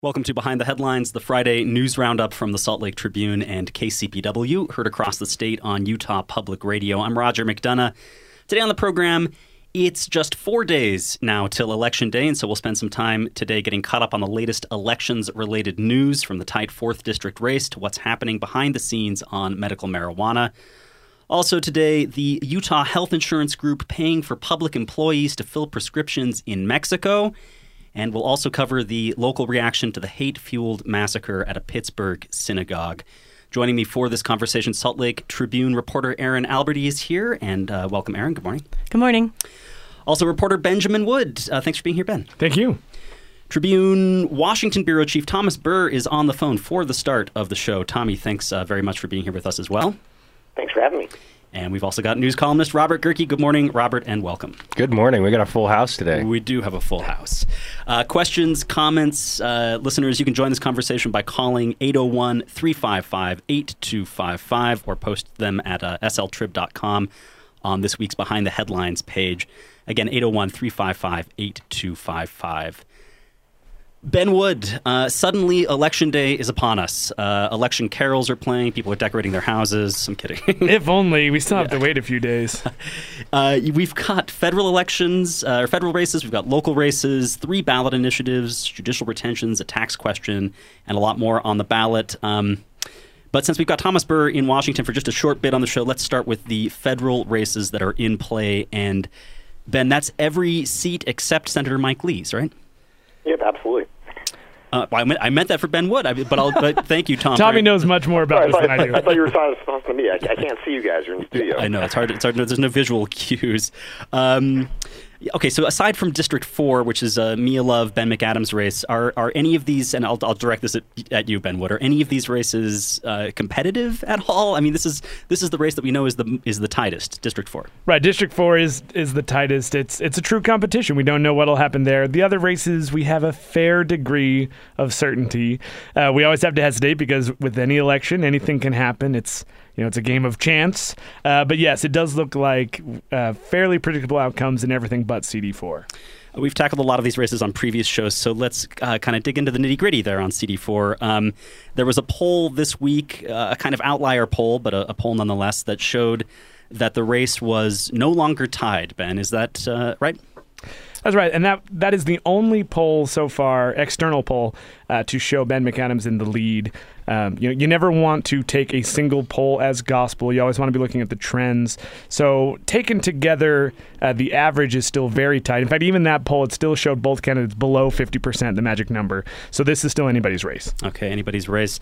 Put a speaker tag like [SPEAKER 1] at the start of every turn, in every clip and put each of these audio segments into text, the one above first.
[SPEAKER 1] Welcome to Behind the Headlines, the Friday news roundup from the Salt Lake Tribune and KCPW, heard across the state on Utah Public Radio. I'm Roger McDonough. Today on the program, it's just 4 days now till Election Day, and so we'll spend some time today getting caught up on the latest elections-related news, from the tight 4th District race to what's happening behind the scenes on medical marijuana. Also today, the Utah Health Insurance Group paying for public employees to fill prescriptions in Mexico. And we'll also cover the local reaction to the hate-fueled massacre at a Pittsburgh synagogue. Joining me for this conversation, Salt Lake Tribune reporter Erin Alberty is here. And welcome, Erin. Good morning.
[SPEAKER 2] Good morning.
[SPEAKER 1] Also, reporter Benjamin Wood. Thanks for being here, Ben.
[SPEAKER 3] Thank you.
[SPEAKER 1] Tribune Washington Bureau Chief Thomas Burr is on the phone for the start of the show. Tommy, thanks very much for being here with us as well.
[SPEAKER 4] Thanks for having me.
[SPEAKER 1] And we've also got news columnist Robert Gehrke. Good morning, Robert, and welcome.
[SPEAKER 3] Good morning. We got a full house today.
[SPEAKER 1] We do have a full house. Questions, comments, listeners, you can join this conversation by calling 801-355-8255 or post them at sltrib.com on this week's Behind the Headlines page. Again, 801-355-8255. Ben Wood, suddenly Election Day is upon us. Election carols are playing. People are decorating their houses. I'm kidding.
[SPEAKER 3] If only. We still have to wait a few days.
[SPEAKER 1] We've got federal elections, or federal races. We've got local races, 3 ballot initiatives, judicial retentions, a tax question, and a lot more on the ballot. But since we've got Thomas Burr in Washington for just a short bit on the show, let's start with the federal races that are in play. And, Ben, that's every seat except Senator Mike Lee's, right?
[SPEAKER 4] Yep, absolutely.
[SPEAKER 1] I meant that for Ben Wood, but thank you, Tom.
[SPEAKER 3] Tommy knows much more about this than I do.
[SPEAKER 4] I thought you were talking to me. I can't see you guys. You're in the studio.
[SPEAKER 1] I know. It's hard. There's no visual cues. Okay, so aside from District 4, which is Mia Love, Ben McAdams race, are any of these, and I'll direct this at you, Ben Wood, are any of these races competitive at all? I mean, this is the race that we know is the tightest, District 4.
[SPEAKER 3] Right, District 4 is the tightest. It's a true competition. We don't know what'll happen there. The other races, we have a fair degree of certainty. We always have to hesitate because with any election, anything can happen. It's a game of chance. But yes, it does look like fairly predictable outcomes in everything but CD4.
[SPEAKER 1] We've tackled a lot of these races on previous shows, so let's kind of dig into the nitty-gritty there on CD4. There was a poll this week, a kind of outlier poll, but a poll nonetheless, that showed that the race was no longer tied. Ben, is that right?
[SPEAKER 3] That's right, and that is the only poll so far, external poll, to show Ben McAdams in the lead. You never want to take a single poll as gospel. You always want to be looking at the trends. So taken together, the average is still very tight. In fact, even that poll, it still showed both candidates below 50%, the magic number. So this is still anybody's race.
[SPEAKER 1] Okay, anybody's race.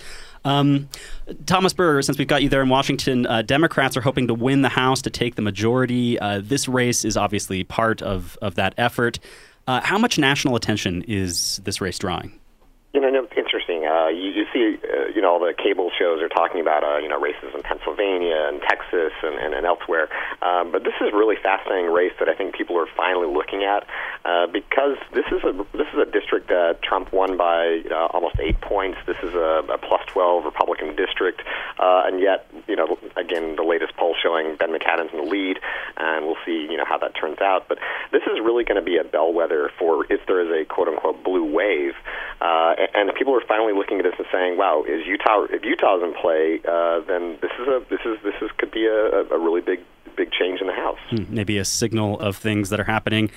[SPEAKER 1] Thomas Burr, since we've got you there in Washington, Democrats are hoping to win the House to take the majority. This race is obviously part of that effort. How much national attention is this race drawing?
[SPEAKER 4] It's interesting. You see, all the cable shows are talking about, races in Pennsylvania and Texas and elsewhere. But this is a really fascinating race that I think people are finally looking at because this is a district that Trump won by almost 8 points. This is a plus 12 Republican district, and yet, again, the latest poll showing Ben McAdams in the lead, and we'll see, how that turns out. But this is really going to be a bellwether for if there is a quote unquote blue wave. And people are finally looking at this and saying, "Wow, if Utah's in play, then this could be a really big change in the House."
[SPEAKER 1] Maybe a signal of things that are happening.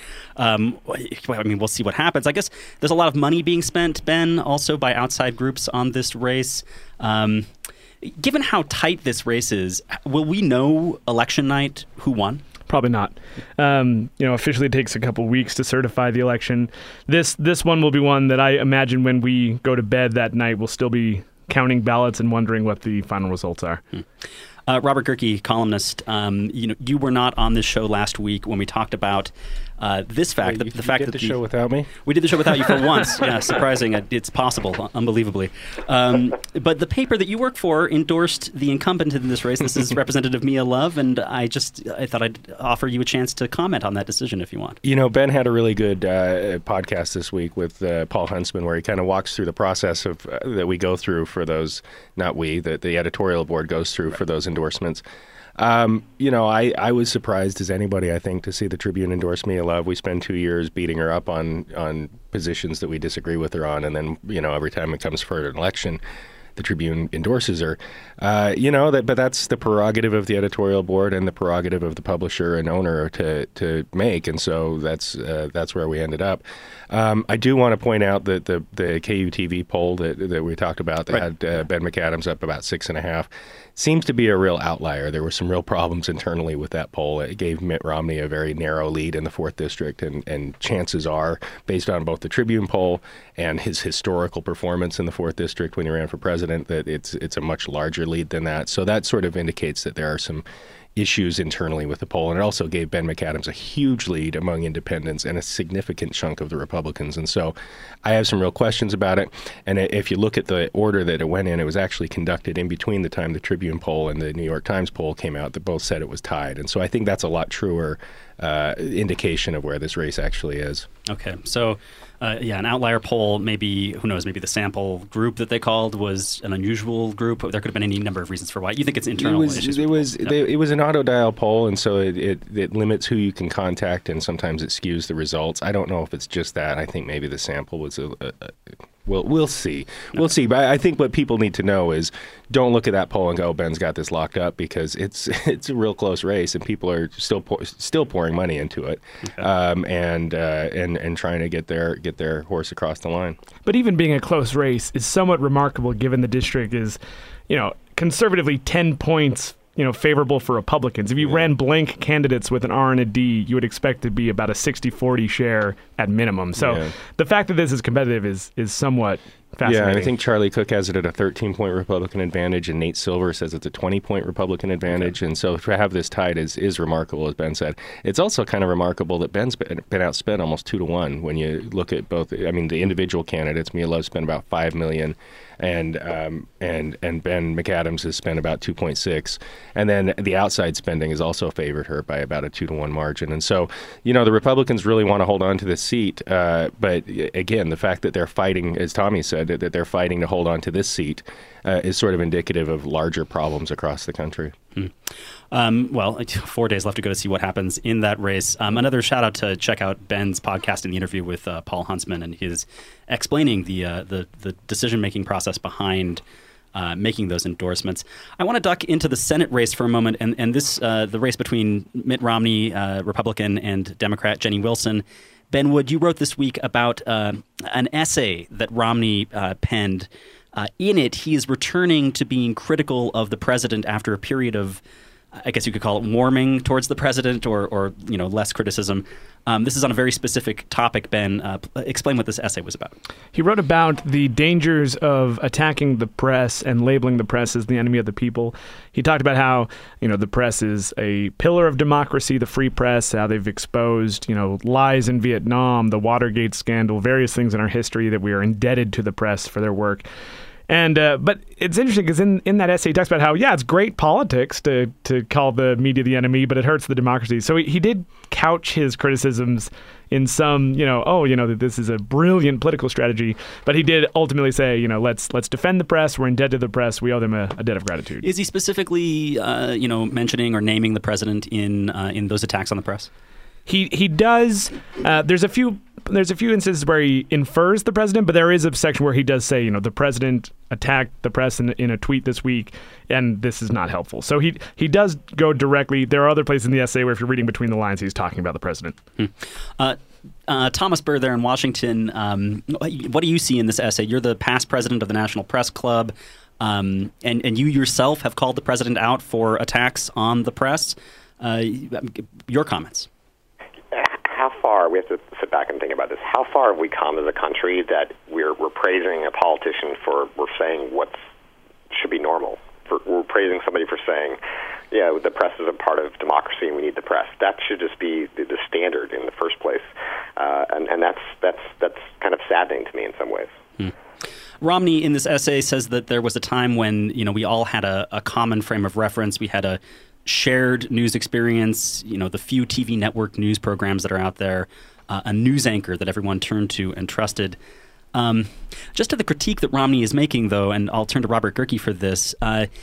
[SPEAKER 1] We'll see what happens. I guess there's a lot of money being spent, Ben, also by outside groups on this race. Given how tight this race is, will we know election night who won?
[SPEAKER 3] Probably not. Officially it takes a couple weeks to certify the election. This one will be one that I imagine when we go to bed that night, we'll still be counting ballots and wondering what the final results are.
[SPEAKER 1] Robert Gehrke, columnist, you were not on this show last week when we talked about this fact.
[SPEAKER 3] The fact that the show without me?
[SPEAKER 1] We did the show without you for once. Yeah, surprising. It's possible, unbelievably. But the paper that you work for endorsed the incumbent in this race. This is Representative Mia Love, and I thought I'd offer you a chance to comment on that decision if you want.
[SPEAKER 5] Ben had a really good podcast this week with Paul Huntsman, where he kind of walks through the process of that we go through for those, not we, that the editorial board goes through for those endorsements. I was surprised as anybody, I think, to see the Tribune endorse Mia Love. We spend 2 years beating her up on positions that we disagree with her on, and then, every time it comes for an election, the Tribune endorses her. But that's the prerogative of the editorial board and the prerogative of the publisher and owner to make, and so that's where we ended up. I do want to point out that the KUTV poll that we talked about that had Ben McAdams up about 6.5 seems to be a real outlier. There were some real problems internally with that poll. It gave Mitt Romney a very narrow lead in the 4th District, and chances are, based on both the Tribune poll and his historical performance in the 4th District when he ran for president, that it's a much larger lead than that. So that sort of indicates that there are some issues internally with the poll, and it also gave Ben McAdams a huge lead among independents and a significant chunk of the Republicans. And so I have some real questions about it. And if you look at the order that it went in, it was actually conducted in between the time the Tribune poll and the New York Times poll came out that both said it was tied. And so I think that's a lot truer indication of where this race actually is.
[SPEAKER 1] Okay, so an outlier poll, maybe, who knows, maybe the sample group that they called was an unusual group. There could have been any number of reasons for why. You think it's internal issues?
[SPEAKER 5] It was an auto-dial poll, and so it limits who you can contact, and sometimes it skews the results. I don't know if it's just that. I think maybe the sample was we'll see. We'll see. But I think what people need to know is don't look at that poll and go, Ben's got this locked up, because it's a real close race, and people are still pouring money into it, and trying to get their horse across the line.
[SPEAKER 3] But even being a close race is somewhat remarkable, given the district is, conservatively 10 points favorable for Republicans. If you ran blank candidates with an R and a D, you would expect to be about a 60-40 share at minimum. So the fact that this is competitive is somewhat fascinating.
[SPEAKER 5] Yeah, and I think Charlie Cook has it at a 13-point Republican advantage, and Nate Silver says it's a 20-point Republican advantage. Okay. And so to have this tied is remarkable, as Ben said. It's also kind of remarkable that Ben's been outspent almost 2-1 when you look at both. I mean, the individual candidates. Mia Love spent about $5 million. And Ben McAdams has spent about 2.6, and then the outside spending has also favored her by about a 2-1 margin. And so, the Republicans really want to hold on to this seat, but again, the fact that they're fighting, as Tommy said, that they're fighting to hold on to this seat is sort of indicative of larger problems across the country.
[SPEAKER 1] 4 days left to go to see what happens in that race. Another shout out to check out Ben's podcast and the interview with Paul Huntsman, and his explaining the decision-making process behind making those endorsements. I want to duck into the Senate race for a moment, and this the race between Mitt Romney, Republican, and Democrat Jenny Wilson. Ben Wood, you wrote this week about an essay that Romney penned. In it, he is returning to being critical of the president after a period of, I guess you could call it, warming towards the president, or less criticism. This is on a very specific topic, Ben. Explain what this essay was about.
[SPEAKER 3] He wrote about the dangers of attacking the press and labeling the press as the enemy of the people. He talked about how, the press is a pillar of democracy, the free press, how they've exposed, lies in Vietnam, the Watergate scandal, various things in our history that we are indebted to the press for their work. And but it's interesting because in that essay he talks about how, it's great politics to call the media the enemy, but it hurts the democracy. So he did couch his criticisms in some, that this is a brilliant political strategy. But he did ultimately say, let's defend the press. We're indebted to the press. We owe them a debt of gratitude.
[SPEAKER 1] Is he specifically, mentioning or naming the president in those attacks on the press?
[SPEAKER 3] He does. There's a few instances where he infers the president, but there is a section where he does say, the president attacked the press in a tweet this week, and this is not helpful. So he does go directly. There are other places in the essay where, if you're reading between the lines, he's talking about the president.
[SPEAKER 1] Thomas Burr there in Washington, what do you see in this essay? You're the past president of the National Press Club, and you yourself have called the president out for attacks on the press. Your comments?
[SPEAKER 4] How far, we have to sit back and think about this, how far have we come as a country that we're praising a politician for, we're saying what should be normal? We're praising somebody for saying, the press is a part of democracy and we need the press. That should just be the standard in the first place. And that's kind of saddening to me in some ways.
[SPEAKER 1] Romney, in this essay, says that there was a time when, we all had a common frame of reference. We had a shared news experience, the few TV network news programs that are out there, a news anchor that everyone turned to and trusted. Just to the critique that Romney is making, though, and I'll turn to Robert Gehrke for this,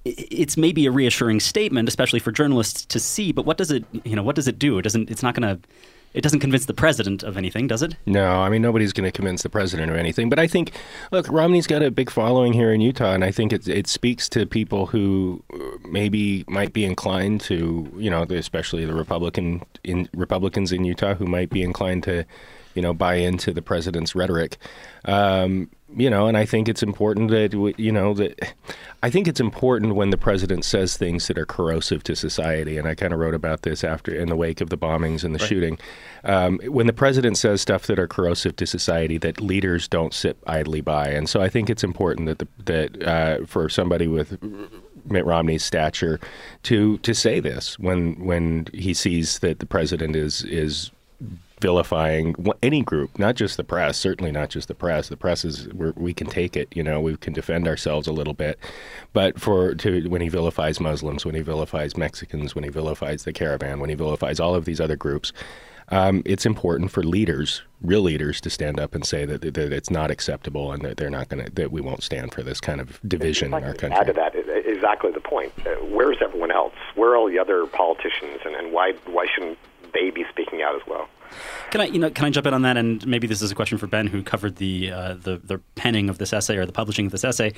[SPEAKER 1] it's maybe a reassuring statement, especially for journalists to see. But what does it do? It doesn't convince the president of anything, does it?
[SPEAKER 5] No, I mean, nobody's going to convince the president of anything. But I think, look, Romney's got a big following here in Utah, and I think it speaks to people who maybe might be inclined to, especially the Republicans in Utah, who might be inclined to, buy into the president's rhetoric. And I think it's important I think it's important when the president says things that are corrosive to society. And I kind of wrote about this in the wake of the bombings and the shooting. When the president says stuff that are corrosive to society, that leaders don't sit idly by. And so I think it's important that for somebody with Mitt Romney's stature to say this when he sees that the president is vilifying any group, not just the press, certainly not just the press. The press we can take it, we can defend ourselves a little bit. But when he vilifies Muslims, when he vilifies Mexicans, when he vilifies the caravan, when he vilifies all of these other groups, it's important for real leaders, to stand up and say that it's not acceptable and that that we won't stand for this kind of division in our country.
[SPEAKER 4] Add to that, exactly the point. Where's everyone else? Where are all the other politicians, and why shouldn't they be speaking out as well?
[SPEAKER 1] Can I jump in on that? And maybe this is a question for Ben, who covered the penning of this essay or the publishing of this essay.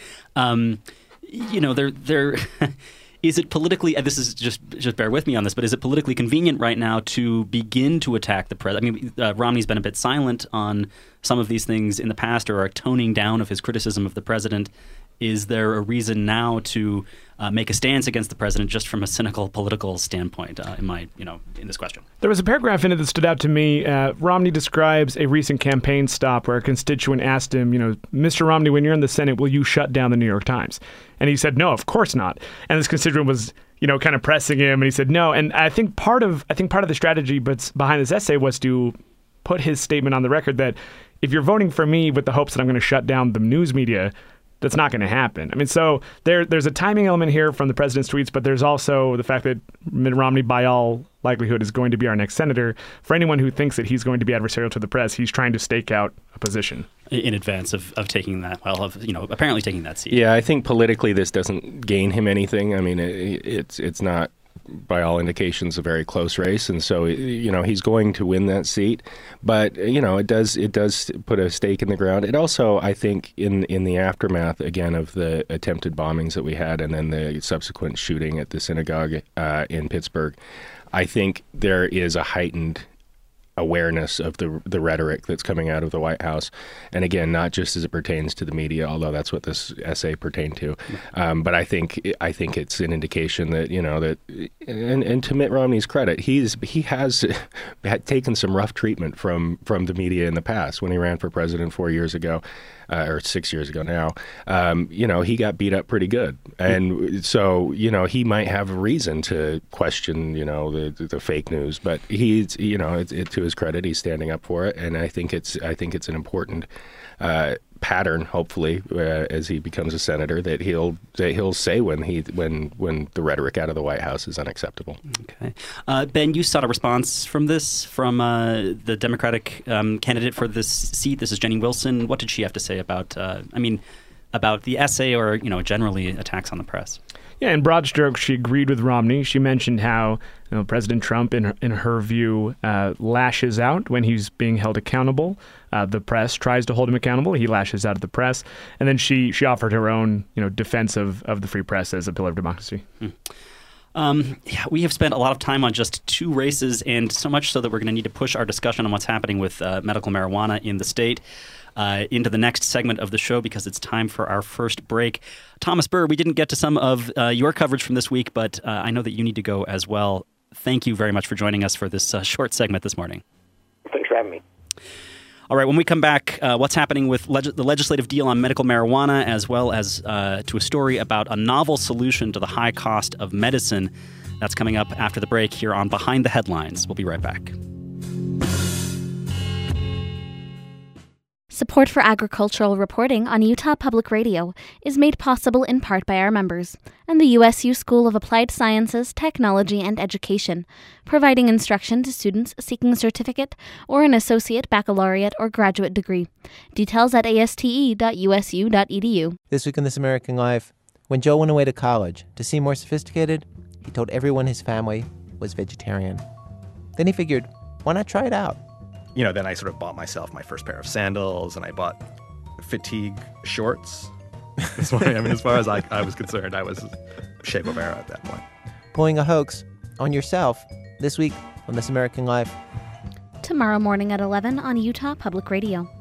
[SPEAKER 1] There is it politically? This is just bear with me on this, but is it politically convenient right now to begin to attack the president? I mean, Romney's been a bit silent on some of these things in the past, or a toning down of his criticism of the president. Is there a reason now to make a stance against the president, just from a cynical political standpoint? In this question,
[SPEAKER 3] there was a paragraph in it that stood out to me. Romney describes a recent campaign stop where a constituent asked him, Mr. Romney, when you're in the Senate, will you shut down the New York Times? And he said, no, of course not. And this constituent was, kind of pressing him, and he said no. And I think part of the strategy behind this essay was to put his statement on the record that if you're voting for me with the hopes that I'm going to shut down the news media, that's not going to happen. I mean, so there's a timing element here from the president's tweets, but there's also the fact that Mitt Romney, by all likelihood, is going to be our next senator. For anyone who thinks that he's going to be adversarial to the press, he's trying to stake out a position
[SPEAKER 1] in advance of taking that. Well, apparently taking that seat.
[SPEAKER 5] Yeah, I think politically this doesn't gain him anything. I mean, it's not, by all indications, a very close race, and so he's going to win that seat. But it does put a stake in the ground. It also, I think, in the aftermath again of the attempted bombings that we had, and then the subsequent shooting at the synagogue in Pittsburgh, I think there is a heightened awareness of the rhetoric that's coming out of the White House, and again, not just as it pertains to the media, although that's what this essay pertained to. But I think it's an indication that and to Mitt Romney's credit, he has had taken some rough treatment from the media in the past. When he ran for president 4 years ago, or 6 years ago now, he got beat up pretty good, and so he might have a reason to question the fake news, but he's to his credit, he's standing up for it, and I think it's an important pattern, hopefully, as he becomes a senator, that he'll say when the rhetoric out of the White House is unacceptable.
[SPEAKER 1] Okay, Ben, you sought a response from the Democratic candidate for this seat. This is Jenny Wilson. What did she have to say about the essay, or generally attacks on the press?
[SPEAKER 3] Yeah, in broad strokes, she agreed with Romney. She mentioned how President Trump, in her view, lashes out when he's being held accountable. The press tries to hold him accountable. He lashes out at the press. And then she offered her own defense of the free press as a pillar of democracy.
[SPEAKER 1] We have spent a lot of time on just two races, and so much so that we're going to need to push our discussion on what's happening with medical marijuana in the state into the next segment of the show, because it's time for our first break. Thomas Burr, we didn't get to some of your coverage from this week, but I know that you need to go as well. Thank you very much for joining us for this short segment this morning.
[SPEAKER 4] Thanks for having me.
[SPEAKER 1] All right, when we come back, what's happening with the legislative deal on medical marijuana, as well as to a story about a novel solution to the high cost of medicine. That's coming up after the break here on Behind the Headlines. We'll be right back.
[SPEAKER 2] Support for agricultural reporting on Utah Public Radio is made possible in part by our members and the USU School of Applied Sciences, Technology, and Education, providing instruction to students seeking a certificate or an associate, baccalaureate, or graduate degree. Details at aste.usu.edu.
[SPEAKER 6] This week in This American Life, When Joe went away to college, to seem more sophisticated, he told everyone his family was vegetarian. Then he figured, why not try it out?
[SPEAKER 7] Then I sort of bought myself my first pair of sandals, and I bought fatigue shorts. As far as I was concerned, I was Che Guevara at that point.
[SPEAKER 6] Pulling a hoax on yourself this week on This American Life.
[SPEAKER 2] Tomorrow morning at 11 on Utah Public Radio.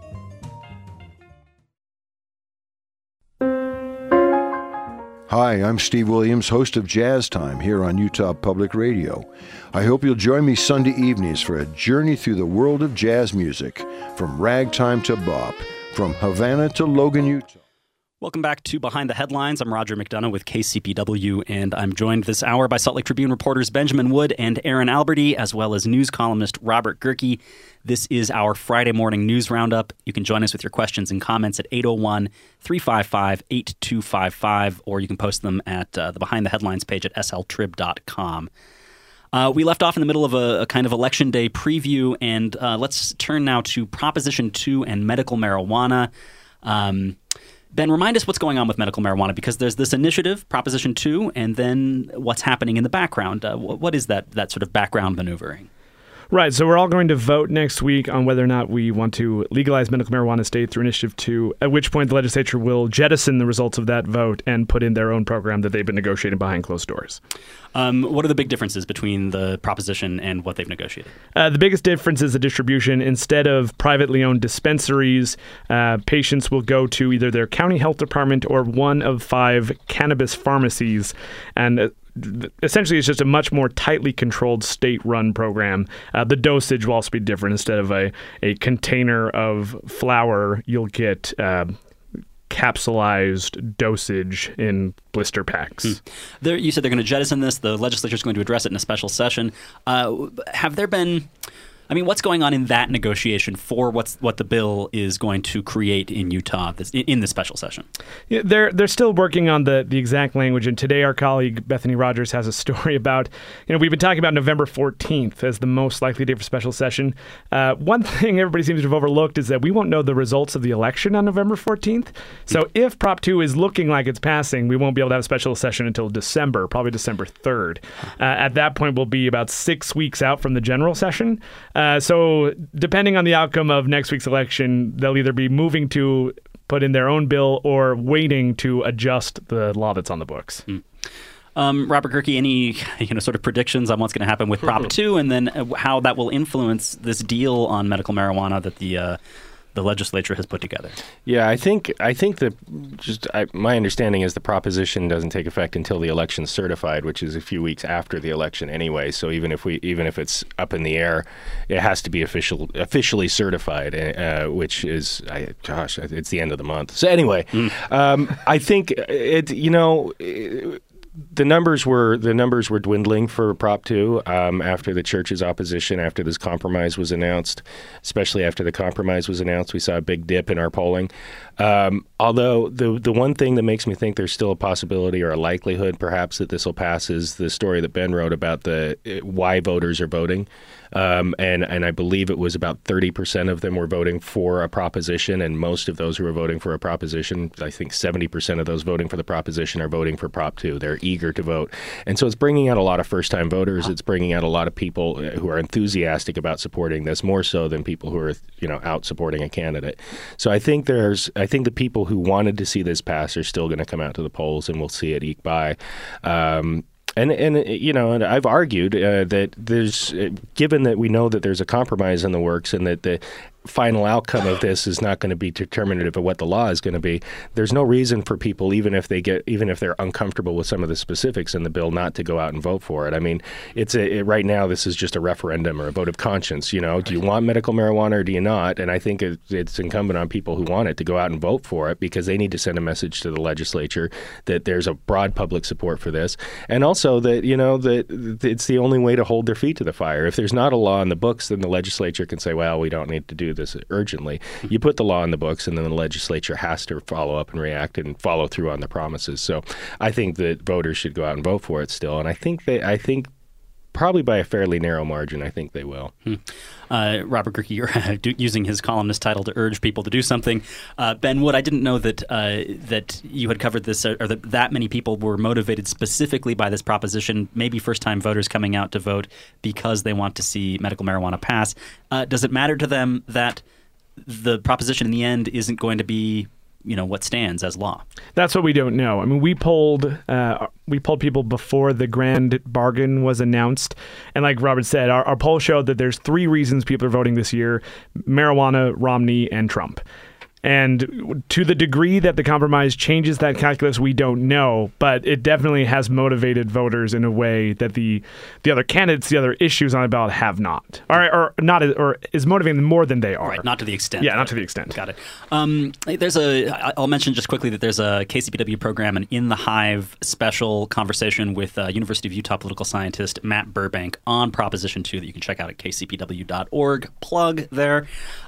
[SPEAKER 8] Hi, I'm Steve Williams, host of Jazz Time here on Utah Public Radio. I hope you'll join me Sunday evenings for a journey through the world of jazz music, from ragtime to bop, from Havana to Logan, Utah.
[SPEAKER 1] Welcome back to Behind the Headlines. I'm Roger McDonough with KCPW, and I'm joined this hour by Salt Lake Tribune reporters Benjamin Wood and Aaron Alberti, as well as news columnist Robert Gehrke. This is our Friday morning news roundup. You can join us with your questions and comments at 801-355-8255, or you can post them at the Behind the Headlines page at sltrib.com. We left off in the middle of a kind of Election Day preview, and let's turn now to Proposition 2 and medical marijuana. Ben, remind us what's going on with medical marijuana, because there's this initiative, Proposition 2, and then what's happening in the background. What is that sort of background maneuvering?
[SPEAKER 3] Right, so we're all going to vote next week on whether or not we want to legalize medical marijuana state through Initiative 2, at which point the legislature will jettison the results of that vote and put in their own program that they've been negotiating behind closed doors.
[SPEAKER 1] What are the big differences between the proposition and what they've negotiated?
[SPEAKER 3] The biggest difference is the distribution. Instead of privately owned dispensaries, patients will go to either their county health department or one of 5 cannabis pharmacies, and essentially it's just a much more tightly controlled state-run program. The dosage will also be different. Instead of a container of flour, you'll get capsulized dosage in blister packs.
[SPEAKER 1] You said they're going to jettison this. The legislature is going to address it in a special session. Have there been... what's going on in that negotiation for what the bill is going to create in Utah in the special session?
[SPEAKER 3] Yeah, they're still working on the exact language, and today our colleague Bethany Rogers has a story about, we've been talking about November 14th as the most likely date for special session. One thing everybody seems to have overlooked is that we won't know the results of the election on November 14th. So if Prop 2 is looking like it's passing, we won't be able to have a special session until December, probably December 3rd. At that point, we'll be about 6 weeks out from the general session. So depending on the outcome of next week's election, they'll either be moving to put in their own bill or waiting to adjust the law that's on the books.
[SPEAKER 1] Robert Gehrke, any sort of predictions on what's going to happen with Prop 2 and then how that will influence this deal on medical marijuana that the legislature has put together?
[SPEAKER 5] Yeah, I think that my understanding is the proposition doesn't take effect until the election's certified, which is a few weeks after the election anyway. So even if it's up in the air, it has to be officially certified, which is it's the end of the month. So anyway, I think the numbers were dwindling for Prop 2 after the church's opposition, after this compromise was announced. Especially after the compromise was announced, we saw a big dip in our polling. Although the one thing that makes me think there's still a possibility or a likelihood perhaps that this will pass is the story that Ben wrote about why voters are voting. And I believe it was about 30% of them were voting for a proposition, and most of those who are voting for a proposition, I think 70% of those voting for the proposition are voting for Prop 2. They're eager to vote. And so it's bringing out a lot of first-time voters. It's bringing out a lot of people who are enthusiastic about supporting this, more so than people who are, out supporting a candidate. So I think the people who wanted to see this pass are still going to come out to the polls, and we'll see it eke by. And I've argued that there's, given that we know that there's a compromise in the works and that the final outcome of this is not going to be determinative of what the law is going to be, there's no reason for people, even if they're uncomfortable with some of the specifics in the bill, not to go out and vote for it. I mean, right now this is just a referendum or a vote of conscience. Do you want medical marijuana or do you not? And I think it's incumbent on people who want it to go out and vote for it, because they need to send a message to the legislature that there's a broad public support for this, and also that that it's the only way to hold their feet to the fire. If there's not a law in the books, then the legislature can say, well, we don't need to do this urgently. You put the law in the books, and then the legislature has to follow up and react and follow through on the promises. So I think that voters should go out and vote for it still. And I think probably by a fairly narrow margin, I think they will.
[SPEAKER 1] Robert Gehrke, you're using his columnist title to urge people to do something. Ben Wood, I didn't know that you had covered this, or that many people were motivated specifically by this proposition, maybe first-time voters coming out to vote because they want to see medical marijuana pass. Does it matter to them that the proposition in the end isn't going to be what stands as law?
[SPEAKER 3] That's what we don't know. I mean, we polled people before the grand bargain was announced, and like Robert said, our poll showed that there's 3 reasons people are voting this year: marijuana, Romney, and Trump. And to the degree that the compromise changes that calculus, we don't know, but it definitely has motivated voters in a way that the other candidates, the other issues on the ballot have not, or not, or is motivating them more than they are.
[SPEAKER 1] Right, not to the extent.
[SPEAKER 3] Yeah, not to the extent.
[SPEAKER 1] Got it. I'll mention just quickly that there's a KCPW program, an In the Hive special conversation with University of Utah political scientist Matt Burbank on Proposition 2 that you can check out at kcpw.org. Plug there.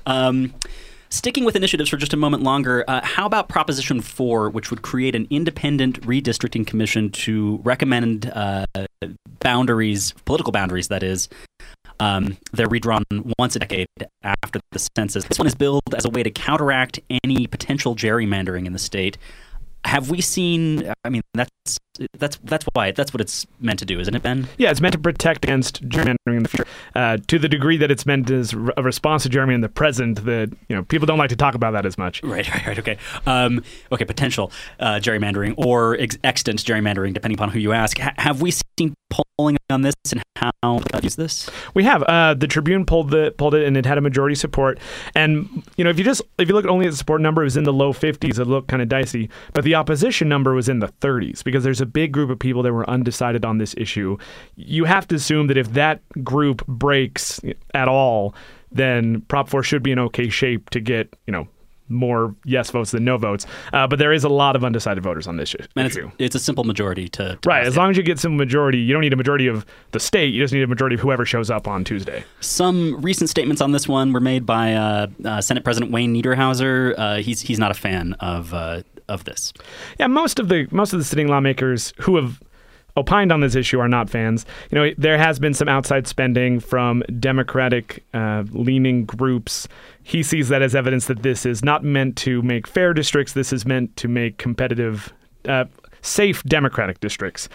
[SPEAKER 1] Sticking with initiatives for just a moment longer, how about Proposition 4, which would create an independent redistricting commission to recommend boundaries, political boundaries, that is, they're redrawn once a decade after the census. This one is billed as a way to counteract any potential gerrymandering in the state. Have we seen? I mean, that's why that's what it's meant to do, isn't it, Ben?
[SPEAKER 3] Yeah, it's meant to protect against gerrymandering in the future. To the degree that it's meant as a response to gerrymandering in the present, that people don't like to talk about that as much.
[SPEAKER 1] Right. Okay. Okay. Potential gerrymandering or extant gerrymandering, depending upon who you ask. Have we seen polling on this and how to use this?
[SPEAKER 3] We have. The Tribune polled it, and it had a majority support. And if you look only at the support number, it was in the low 50s. It looked kind of dicey, but the opposition number was in the 30s because there's a big group of people that were undecided on this issue. You have to assume that if that group breaks at all, then Prop 4 should be in okay shape to get more yes votes than no votes. But there is a lot of undecided voters on this issue.
[SPEAKER 1] It's a simple majority to
[SPEAKER 3] right. As long as you get some majority, you don't need a majority of the state. You just need a majority of whoever shows up on Tuesday. Some
[SPEAKER 1] recent statements on this one were made by Senate President Wayne Niederhauser. He's not a fan of this.
[SPEAKER 3] Yeah, most of the sitting lawmakers who have opined on this issue are not fans. There has been some outside spending from Democratic leaning groups. He sees that as evidence that this is not meant to make fair districts. This is meant to make competitive, safe Democratic districts.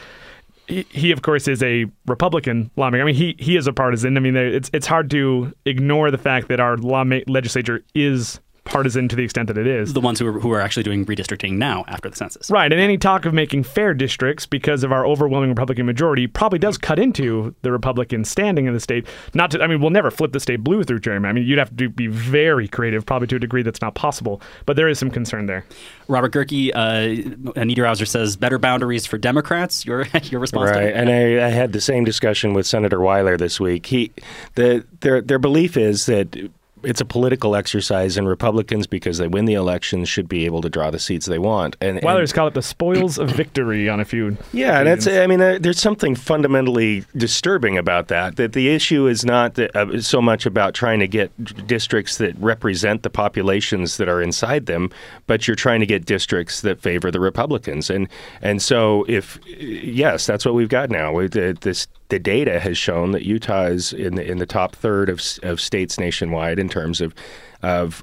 [SPEAKER 3] He of course, is a Republican lawmaker. I mean, he is a partisan. I mean, it's hard to ignore the fact that our legislature is partisan to the extent that it is.
[SPEAKER 1] The ones who are actually doing redistricting now after the census.
[SPEAKER 3] Right, and any talk of making fair districts because of our overwhelming Republican majority probably does cut into the Republican standing in the state. We'll never flip the state blue through gerrymandering. I mean, you'd have to be very creative, probably to a degree that's not possible, but there is some concern there.
[SPEAKER 1] Robert Gehrke, Niederhauser says better boundaries for Democrats. Your response to
[SPEAKER 5] right, and I had the same discussion with Senator Weiler this week. Their belief is that it's a political exercise, and Republicans, because they win the elections, should be able to draw the seats they want. And
[SPEAKER 3] Weiler's called it the spoils of victory on a few.
[SPEAKER 5] Yeah, and there's something fundamentally disturbing about that. That the issue is not so much about trying to get districts that represent the populations that are inside them, but you're trying to get districts that favor the Republicans. And so yes, that's what we've got now. The data has shown that Utah is in the top third of states nationwide in terms of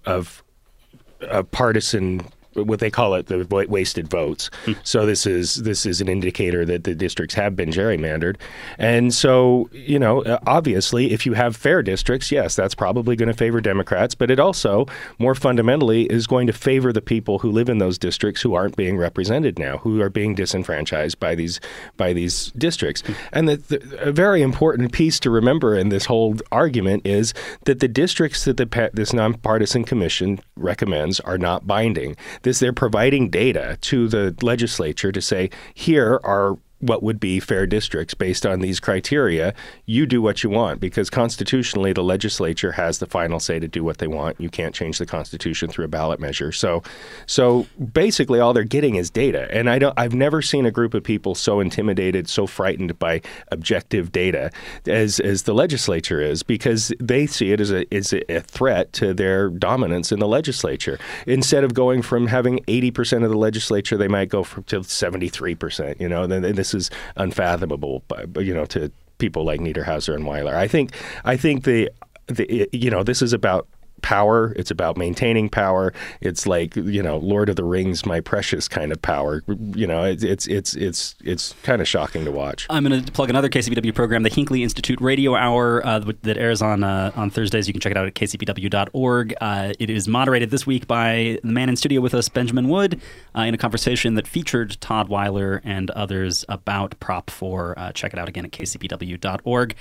[SPEAKER 5] partisan, what they call it, the wasted votes. So this is an indicator that the districts have been gerrymandered. And so, obviously, if you have fair districts, yes, that's probably going to favor Democrats, but it also, more fundamentally, is going to favor the people who live in those districts who aren't being represented now, who are being disenfranchised by these districts. And a very important piece to remember in this whole argument is that the districts that this nonpartisan commission recommends are not binding. They're providing data to the legislature to say, here are what would be fair districts based on these criteria. You do what you want, because constitutionally the legislature has the final say to do what they want. You can't change the Constitution through a ballot measure. So basically all they're getting is data. And I've never seen a group of people so intimidated, so frightened by objective data as the legislature is, because they see it as a threat to their dominance in the legislature. Instead of going from having 80% of the legislature, they might go to 73%. This is unfathomable, to people like Niederhauser and Weiler. I think this is about power. It's about maintaining power. It's like, Lord of the Rings, my precious kind of power. It's kind of shocking to watch.
[SPEAKER 1] I'm going to plug another KCPW program, the Hinckley Institute Radio Hour, that airs on Thursdays. You can check it out at kcpw.org. It is moderated this week by the man in studio with us, Benjamin Wood, in a conversation that featured Todd Weiler and others about Prop 4. Check it out again at kcpw.org.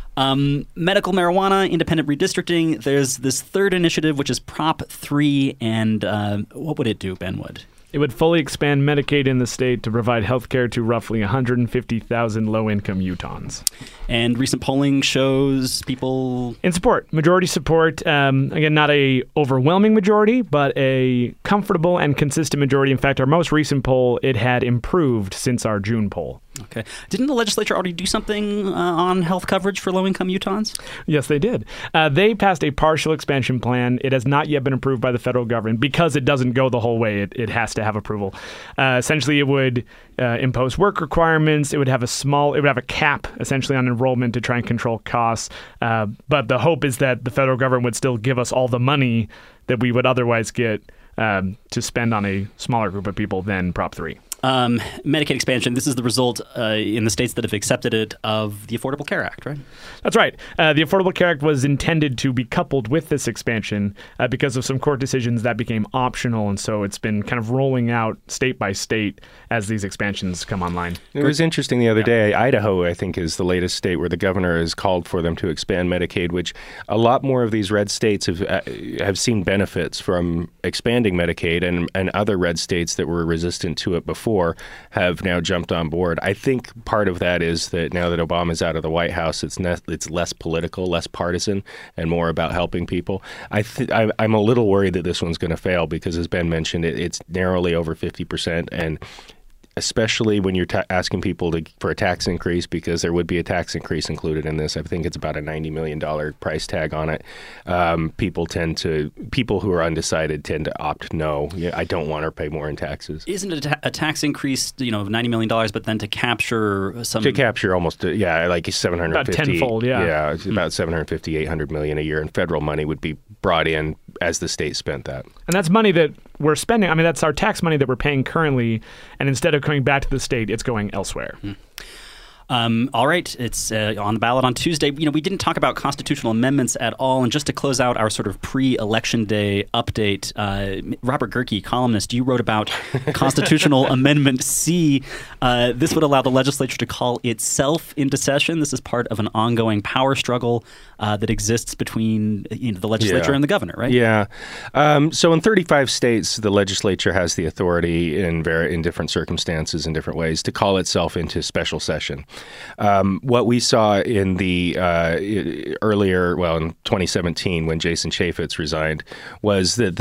[SPEAKER 1] Medical marijuana, independent redistricting. There's this third initiative, which is Prop 3. And what would it do, Ben Wood?
[SPEAKER 3] It would fully expand Medicaid in the state to provide health care to roughly 150,000 low-income Utahns.
[SPEAKER 1] And recent polling shows people
[SPEAKER 3] in support, majority support. Again, not a overwhelming majority, but a comfortable and consistent majority. In fact, our most recent poll, it had improved since our June poll.
[SPEAKER 1] Okay. Didn't the legislature already do something on health coverage for low-income Utahns?
[SPEAKER 3] Yes, they did. They passed a partial expansion plan. It has not yet been approved by the federal government because it doesn't go the whole way. It has to have approval. Essentially, it would impose work requirements. It would have a cap, essentially, on enrollment to try and control costs. But the hope is that the federal government would still give us all the money that we would otherwise get to spend on a smaller group of people than Prop 3.
[SPEAKER 1] Medicaid expansion, this is the result in the states that have accepted it of the Affordable Care Act, right?
[SPEAKER 3] That's right. The Affordable Care Act was intended to be coupled with this expansion because of some court decisions that became optional, and so it's been kind of rolling out state by state as these expansions come online.
[SPEAKER 5] It was interesting the other day. Idaho, I think, is the latest state where the governor has called for them to expand Medicaid, which a lot more of these red states have seen benefits from expanding Medicaid, and other red states that were resistant to it before have now jumped on board. I think part of that is that now that Obama's out of the White House, it's less political, less partisan, and more about helping people. I'm a little worried that this one's going to fail because, as Ben mentioned, it's narrowly over 50%, and especially when you're asking people for a tax increase, because there would be a tax increase included in this. I think it's about a $90 million price tag on it. People who are undecided tend to opt no. I don't want to pay more in taxes.
[SPEAKER 1] Isn't it a tax increase, of $90 million, but then to capture
[SPEAKER 5] almost, like 750.
[SPEAKER 3] About tenfold, yeah.
[SPEAKER 5] Yeah, it's about 750, 800 million a year, and federal money would be brought in as the state spent that.
[SPEAKER 3] And that's money that we're spending. I mean, that's our tax money that we're paying currently, and instead of coming back to the state, it's going elsewhere.
[SPEAKER 1] All right, it's on the ballot on Tuesday. We didn't talk about constitutional amendments at all, and just to close out our sort of pre-election day update, Robert Gehrke, columnist, you wrote about Constitutional Amendment C. This would allow the legislature to call itself into session. This is part of an ongoing power struggle that exists between the legislature and the governor, right?
[SPEAKER 5] Yeah. So in 35 states, the legislature has the authority in different circumstances, in different ways, to call itself into special session. What we saw in the in 2017 when Jason Chaffetz resigned was that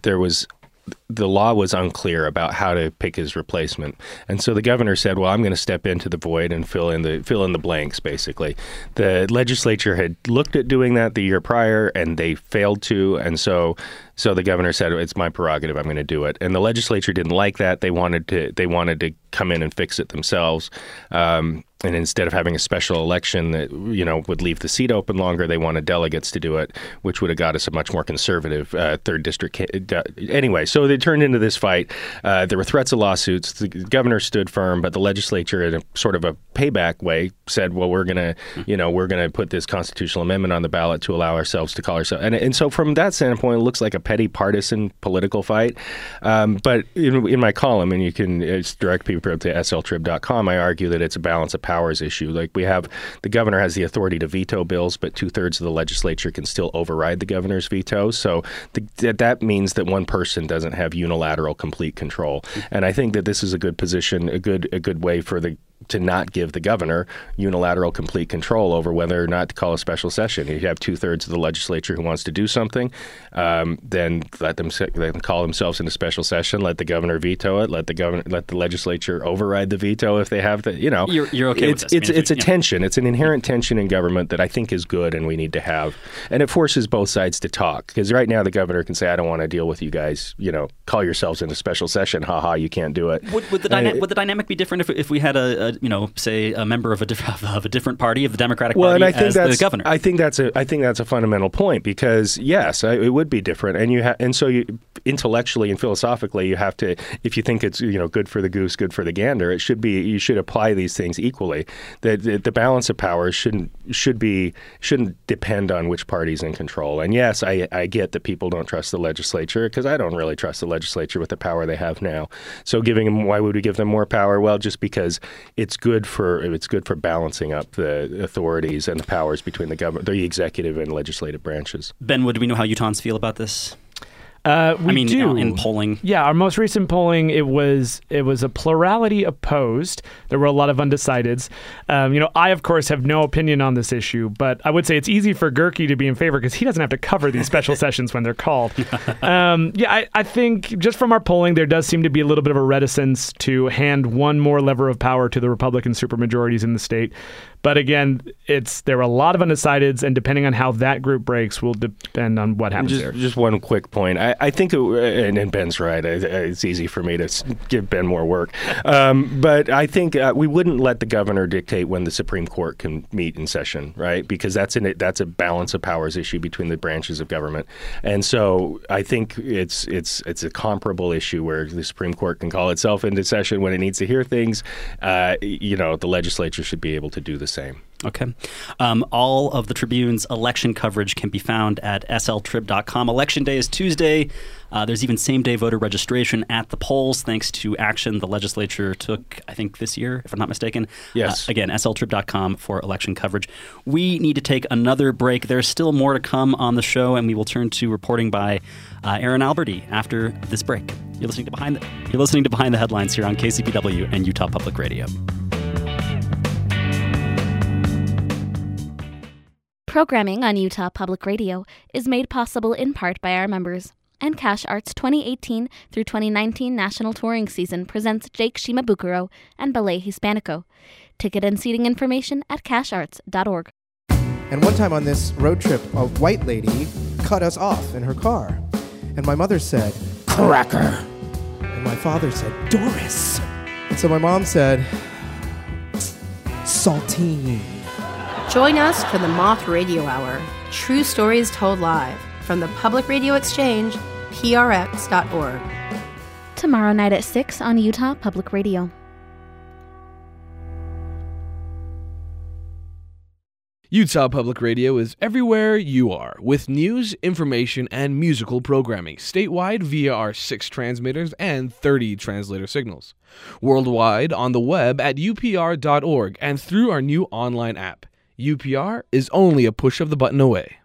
[SPEAKER 5] the law was unclear about how to pick his replacement. And so the governor said, well, I'm going to step into the void and fill in the blanks, basically. The legislature had looked at doing that the year prior, and they failed to. And so the governor said, it's my prerogative, I'm going to do it. And the legislature didn't like that. They wanted to come in and fix it themselves. And instead of having a special election that, would leave the seat open longer, they wanted delegates to do it, which would have got us a much more conservative third district. Anyway, so they turned into this fight. There were threats of lawsuits. The governor stood firm, but the legislature, in a sort of a payback way, said, well, we're going to put this constitutional amendment on the ballot to allow ourselves to call ourselves. And so from that standpoint, it looks like a petty partisan political fight. But in my column, and you can direct people to sltrib.com, I argue that it's a balance of powers issue. Like the governor has the authority to veto bills, but 2/3 of the legislature can still override the governor's veto. So that means that one person doesn't have unilateral complete control. And I think that this is a good position, a good way to not give the governor unilateral complete control over whether or not to call a special session. If you have 2/3 of the legislature who wants to do something, then let them call themselves into special session. Let the governor veto it. Let the legislature override the veto if they have the.
[SPEAKER 1] You're okay with this.
[SPEAKER 5] It's a tension. It's an inherent tension in government that I think is good and we need to have, and it forces both sides to talk. Because right now the governor can say, "I don't want to deal with you guys. Call yourselves into special session. Ha ha, you can't do it."
[SPEAKER 1] Would the dynamic be different if we had a say a member of a different party, of the Democratic
[SPEAKER 5] Well,
[SPEAKER 1] Party,
[SPEAKER 5] and I think
[SPEAKER 1] as
[SPEAKER 5] that's
[SPEAKER 1] the governor.
[SPEAKER 5] I think that's a fundamental point, because yes, it would be different, and so you intellectually and philosophically you have to, if you think it's good for the goose, good for the gander, you should apply these things equally. The balance of power shouldn't depend on which party's in control. And yes, I get that people don't trust the legislature, because I don't really trust the legislature with the power they have now. So why would we give them more power? Well, just because it's good for balancing up the authorities and the powers between the executive and legislative branches.
[SPEAKER 1] Ben Wood, do we know how Utahns feel about this?
[SPEAKER 3] We do.
[SPEAKER 1] In polling.
[SPEAKER 3] Yeah, our most recent polling, it was a plurality opposed. There were a lot of undecideds. I, of course, have no opinion on this issue, but I would say it's easy for Gerke to be in favor because he doesn't have to cover these special sessions when they're called. I think just from our polling, there does seem to be a little bit of a reticence to hand one more lever of power to the Republican supermajorities in the state. But again, there are a lot of undecideds, and depending on how that group breaks will depend on what happens there.
[SPEAKER 5] Just one quick point. I think, and Ben's right, it's easy for me to give Ben more work. But I think we wouldn't let the governor dictate when the Supreme Court can meet in session, right? Because that's a balance of powers issue between the branches of government. And so I think it's a comparable issue where the Supreme Court can call itself into session when it needs to hear things. The legislature should be able to do the same.
[SPEAKER 1] Okay. All of the Tribune's election coverage can be found at sltrib.com. Election day is Tuesday. There's even same-day voter registration at the polls, thanks to action the legislature took, I think, this year, if I'm not mistaken.
[SPEAKER 5] Yes.
[SPEAKER 1] Again, sltrib.com for election coverage. We need to take another break. There's still more to come on the show, and we will turn to reporting by Aaron Alberti after this break. You're listening to Behind the Headlines here on KCPW and Utah Public Radio.
[SPEAKER 2] Programming on Utah Public Radio is made possible in part by our members. And Cash Arts 2018 through 2019 National Touring Season presents Jake Shimabukuro and Ballet Hispanico. Ticket and seating information at casharts.org.
[SPEAKER 9] And one time on this road trip, a white lady cut us off in her car. And my mother said, "Cracker." And my father said, "Doris." And so my mom said, "Saltine."
[SPEAKER 10] Join us for the Moth Radio Hour. True stories told live from the Public Radio Exchange, prx.org.
[SPEAKER 2] Tomorrow night at 6 on Utah Public Radio.
[SPEAKER 11] Utah Public Radio is everywhere you are, with news, information, and musical programming statewide via our 6 transmitters and 30 translator signals. Worldwide on the web at upr.org and through our new online app. UPR is only a push of the button away.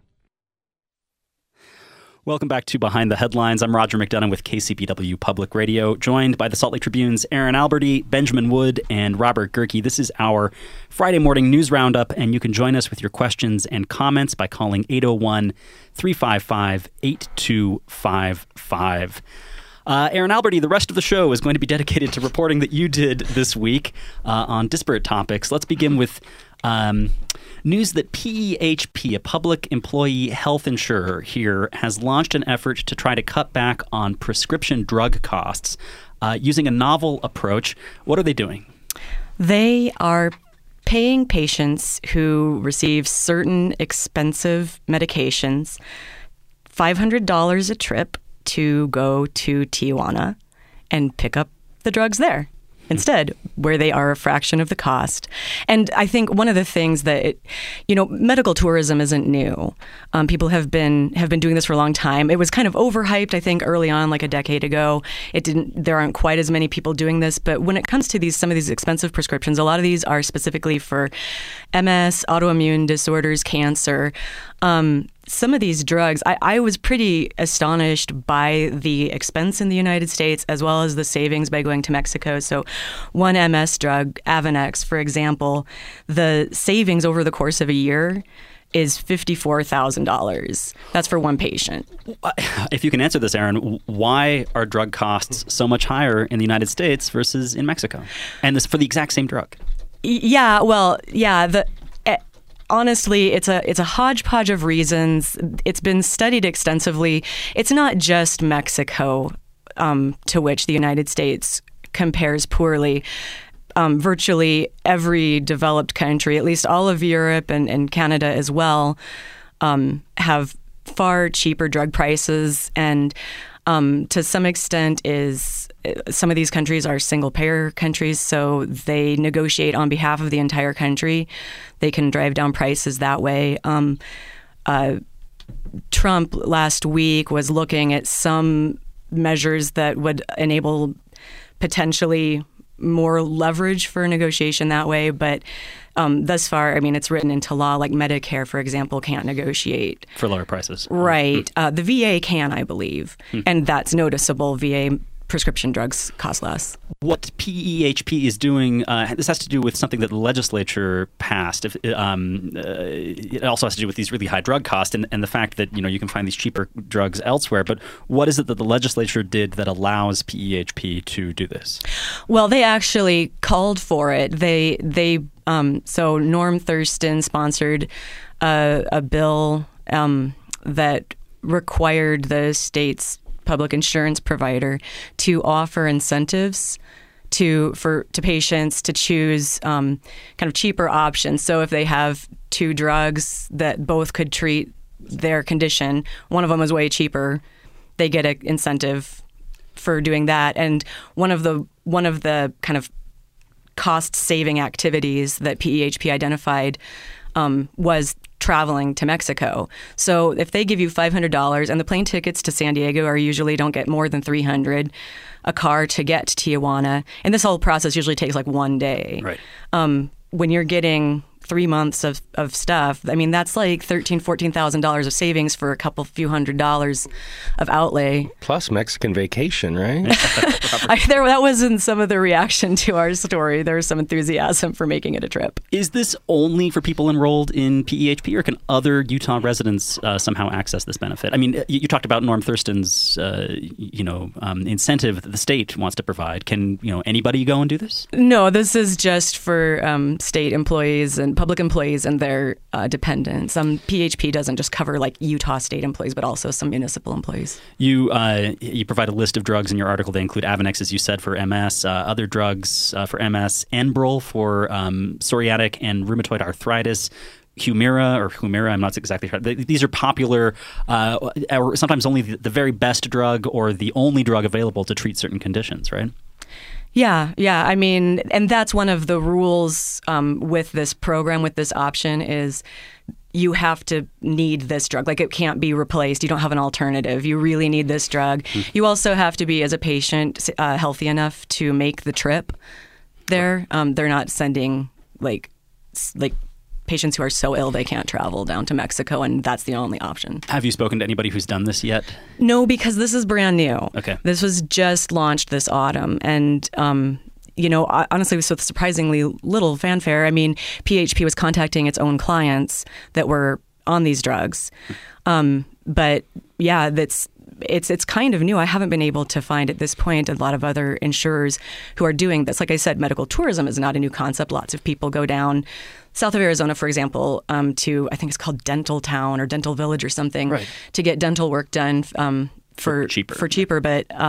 [SPEAKER 1] Welcome back to Behind the Headlines. I'm Roger McDonough with KCPW Public Radio, joined by the Salt Lake Tribune's Aaron Alberti, Benjamin Wood, and Robert Gerke. This is our Friday morning news roundup, and you can join us with your questions and comments by calling 801-355-8255. Aaron Alberti, the rest of the show is going to be dedicated to reporting that you did this week on disparate topics. Let's begin with news that PEHP, a public employee health insurer here, has launched an effort to try to cut back on prescription drug costs using a novel approach. What are they doing?
[SPEAKER 12] They are paying patients who receive certain expensive medications $500 a trip to go to Tijuana and pick up the drugs there instead, where they are a fraction of the cost. And I think one of the things that, medical tourism isn't new. People have been doing this for a long time. It was kind of overhyped, I think, early on, like a decade ago. There aren't quite as many people doing this. But when it comes to some of these expensive prescriptions, a lot of these are specifically for MS, autoimmune disorders, cancer. Some of these drugs, I was pretty astonished by the expense in the United States as well as the savings by going to Mexico. So one MS drug, Avonex, for example, the savings over the course of a year is $54,000. That's for one patient.
[SPEAKER 1] If you can answer this, Aaron, why are drug costs so much higher in the United States versus in Mexico? And this for the exact same drug?
[SPEAKER 12] Honestly, it's a hodgepodge of reasons. It's been studied extensively. It's not just Mexico to which the United States compares poorly. virtually every developed country, at least all of Europe and Canada as well, have far cheaper drug prices, and to some extent some of these countries are single-payer countries, so they negotiate on behalf of the entire country. They can drive down prices that way. Trump last week was looking at some measures that would enable potentially more leverage for negotiation that way, but thus far, I mean, it's written into law, like Medicare, for example, can't negotiate
[SPEAKER 1] for lower prices.
[SPEAKER 12] Right. The VA can, I believe, and that's noticeable. VA prescription drugs cost less.
[SPEAKER 1] What PEHP is doing, this has to do with something that the legislature passed. It also has to do with these really high drug costs and the fact that, you can find these cheaper drugs elsewhere. But what is it that the legislature did that allows PEHP to do this?
[SPEAKER 12] Well, they actually called for it. So Norm Thurston sponsored a bill that required the state's public insurance provider to offer incentives to patients to choose kind of cheaper options. So if they have two drugs that both could treat their condition, one of them is way cheaper, they get an incentive for doing that. And one of the kind of cost-saving activities that PEHP identified was traveling to Mexico. So if they give you $500, and the plane tickets to San Diego don't get more than $300, a car to get to Tijuana, and this whole process usually takes like one day.
[SPEAKER 1] Right.
[SPEAKER 12] When you're getting 3 months of stuff, I mean, that's like $13,000, $14,000 of savings for a few $100s of outlay.
[SPEAKER 5] Plus Mexican vacation, right?
[SPEAKER 12] That wasn't some of the reaction to our story. There was some enthusiasm for making it a trip.
[SPEAKER 1] Is this only for people enrolled in PEHP, or can other Utah residents somehow access this benefit? I mean, you talked about Norm Thurston's, incentive that the state wants to provide. Can, anybody go and do this?
[SPEAKER 12] No, this is just for state employees and public employees and their dependents. PEHP doesn't just cover like Utah state employees, but also some municipal employees.
[SPEAKER 1] You provide a list of drugs in your article. They include Avonex, as you said, for MS, other drugs for MS, Enbrel for psoriatic and rheumatoid arthritis, Humira, I'm not exactly sure. These are popular, or sometimes only the very best drug or the only drug available to treat certain conditions, right?
[SPEAKER 12] Yeah. I mean, and that's one of the rules with this program, with this option, is you have to need this drug. Like, it can't be replaced. You don't have an alternative. You really need this drug. You also have to be, as a patient, healthy enough to make the trip there. They're not sending like patients who are so ill they can't travel down to Mexico, and that's the only option.
[SPEAKER 1] Have you spoken to anybody who's done this yet?
[SPEAKER 12] No, because this is brand new.
[SPEAKER 1] Okay.
[SPEAKER 12] This was just launched this autumn, and honestly, with surprisingly little fanfare. I mean, PEHP was contacting its own clients that were on these drugs, but yeah, it's kind of new. I haven't been able to find at this point a lot of other insurers who are doing this. Like I said, medical tourism is not a new concept. Lots of people go down south of Arizona, for example, to, I think it's called Dental Town or Dental Village or something, right, to get dental work done for cheaper.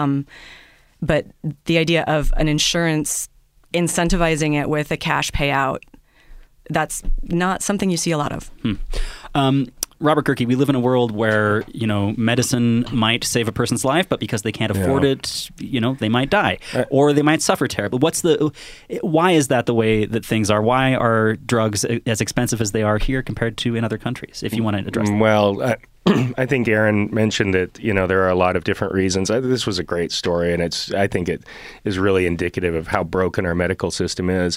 [SPEAKER 12] But the idea of an insurance incentivizing it with a cash payout, that's not something you see a lot of.
[SPEAKER 1] Robert Gehrke, we live in a world where, medicine might save a person's life, but because they can't afford it, they might die or they might suffer terribly. Why is that the way that things are? Why are drugs as expensive as they are here compared to in other countries, if you want to address that?
[SPEAKER 5] Well, I think Aaron mentioned that, there are a lot of different reasons. This was a great story, and I think it is really indicative of how broken our medical system is.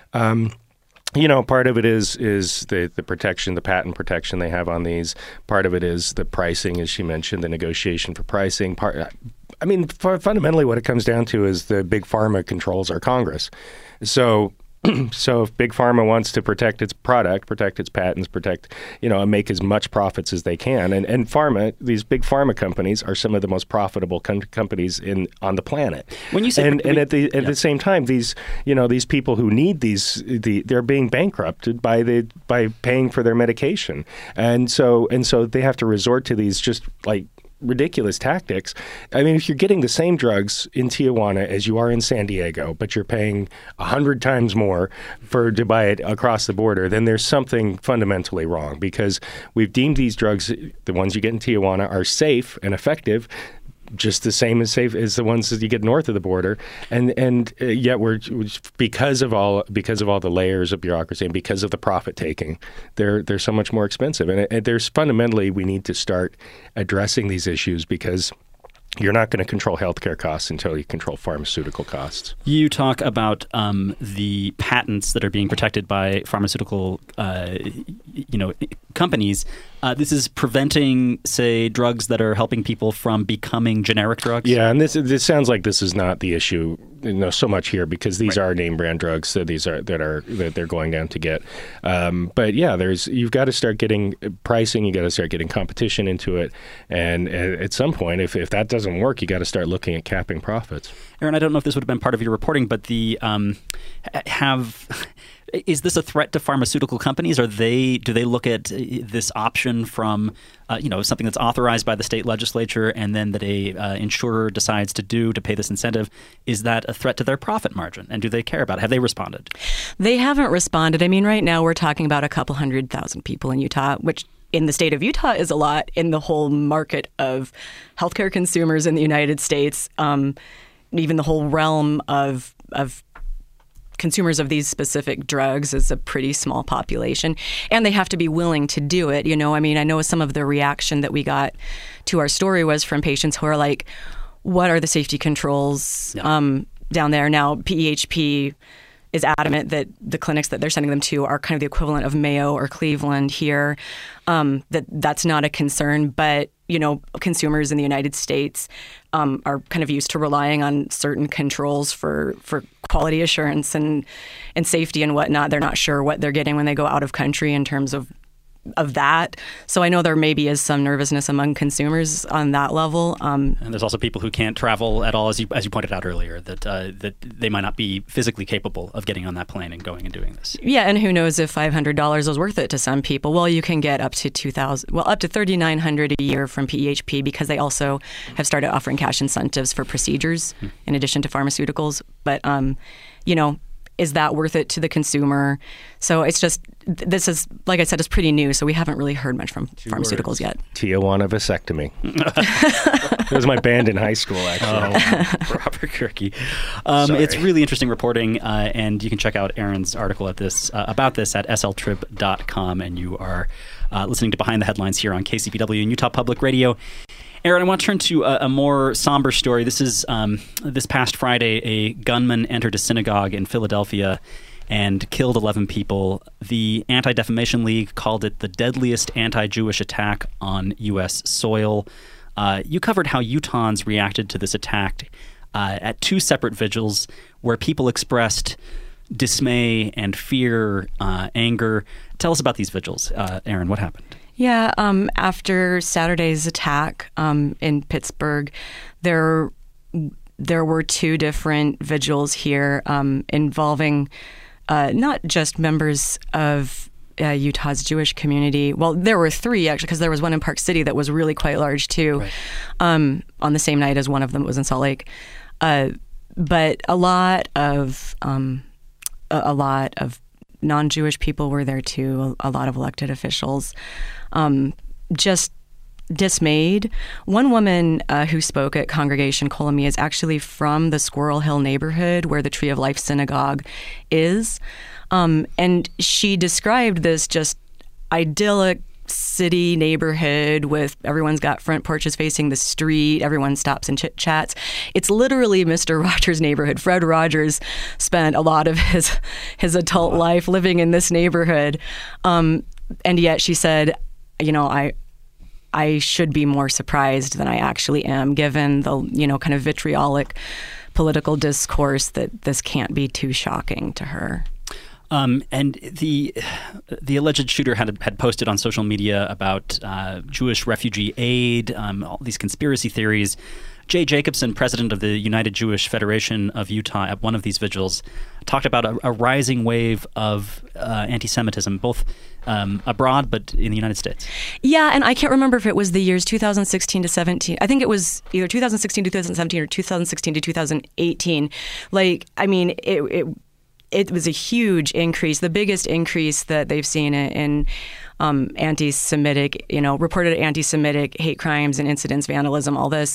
[SPEAKER 5] Part of it is the protection, the patent protection they have on these. Part of it is the pricing, as she mentioned, the negotiation for pricing. Fundamentally what it comes down to is the Big Pharma controls our Congress. So if Big Pharma wants to protect its product, protect its patents, and make as much profits as they can, and these big pharma companies are some of the most profitable companies on the planet.
[SPEAKER 1] When you say,
[SPEAKER 5] at the same time, these people who need they're being bankrupted by paying for their medication, and so they have to resort to these just like ridiculous tactics. I mean, if you're getting the same drugs in Tijuana as you are in San Diego, but you're paying 100 times more to buy it across the border, then there's something fundamentally wrong, because we've deemed these drugs, the ones you get in Tijuana, are safe and effective, just the same as safe as the ones that you get north of the border, and yet we're because of all the layers of bureaucracy and because of the profit taking, they're so much more expensive. And there's fundamentally, we need to start addressing these issues, because you're not going to control healthcare costs until you control pharmaceutical costs.
[SPEAKER 1] You talk about the patents that are being protected by pharmaceutical, companies. This is preventing, say, drugs that are helping people from becoming generic drugs.
[SPEAKER 5] Yeah, and this sounds like this is not the issue, so much here, because these are name brand drugs. So these that they're going down to get. But yeah, you've got to start getting pricing. You got to start getting competition into it, and at some point, if that doesn't work, you got to start looking at capping profits.
[SPEAKER 1] Aaron, I don't know if this would have been part of your reporting, but is this a threat to pharmaceutical companies? Do they look at this option from something that's authorized by the state legislature, and then that a insurer decides to pay this incentive? Is that a threat to their profit margin? And do they care about it? Have they responded?
[SPEAKER 12] They haven't responded. I mean, right now we're talking about a couple 100,000 people in Utah, which in the state of Utah is a lot in the whole market of healthcare consumers in the United States. Even the whole realm of consumers of these specific drugs is a pretty small population, and they have to be willing to do it. I mean, I know some of the reaction that we got to our story was from patients who are like, what are the safety controls down there? Now, PEHP is adamant that the clinics that they're sending them to are kind of the equivalent of Mayo or Cleveland here, that's not a concern. But, consumers in the United States are kind of used to relying on certain controls for quality assurance and safety and whatnot. They're not sure what they're getting when they go out of country in terms of that. So I know there maybe is some nervousness among consumers on that level.
[SPEAKER 1] And there's also people who can't travel at all, as you pointed out earlier, that they might not be physically capable of getting on that plane and going and doing this.
[SPEAKER 12] Yeah, and who knows if $500 is worth it to some people. Well, you can get up to $3,900 a year from PEHP, because they also have started offering cash incentives for procedures in addition to pharmaceuticals. But is that worth it to the consumer? So it's just, this is, like I said, it's pretty new, so we haven't really heard much from pharmaceuticals yet.
[SPEAKER 5] Tijuana vasectomy. It was my band in high schoal, actually.
[SPEAKER 1] Robert Kirky. It's really interesting reporting, and you can check out Aaron's article about this at sltrib.com, and you are listening to Behind the Headlines here on KCPW and Utah Public Radio. Aaron, I want to turn to a more somber story. This is this past Friday, a gunman entered a synagogue in Philadelphia and killed 11 people. The Anti-Defamation League called it the deadliest anti-Jewish attack on U.S. soil. You covered how Utahns reacted to this attack at two separate vigils where people expressed dismay and fear, anger. Tell us about these vigils. Aaron, what happened?
[SPEAKER 12] Yeah, after Saturday's attack in Pittsburgh, there were two different vigils here involving not just members of Utah's Jewish community. Well, there were three, actually, because there was one in Park City that was really quite large, too, right. On the same night as one of them was in Salt Lake. But a lot of non-Jewish people were there, too, a lot of elected officials. Just dismayed. One woman who spoke at Congregation Kolami is actually from the Squirrel Hill neighborhood where the Tree of Life Synagogue is. And she described this just idyllic city neighborhood with everyone's got front porches facing the street. Everyone stops and chit-chats. It's literally Mr. Rogers' neighborhood. Fred Rogers spent a lot of his adult life living in this neighborhood. And yet she said, I should be more surprised than I actually am, given the, kind of vitriolic political discourse, that this can't be too shocking to her.
[SPEAKER 1] And the alleged shooter had posted on social media about Jewish refugee aid, all these conspiracy theories. Jay Jacobson, president of the United Jewish Federation of Utah, at one of these vigils, talked about a rising wave of anti-Semitism, both abroad but in the United States.
[SPEAKER 12] Yeah, and I can't remember if it was the years 2016 to 17. I think it was either 2016 to 2017 or 2016 to 2018. Like, I mean, it was a huge increase, the biggest increase that they've seen in anti-Semitic, reported anti-Semitic hate crimes and incidents, vandalism, all this,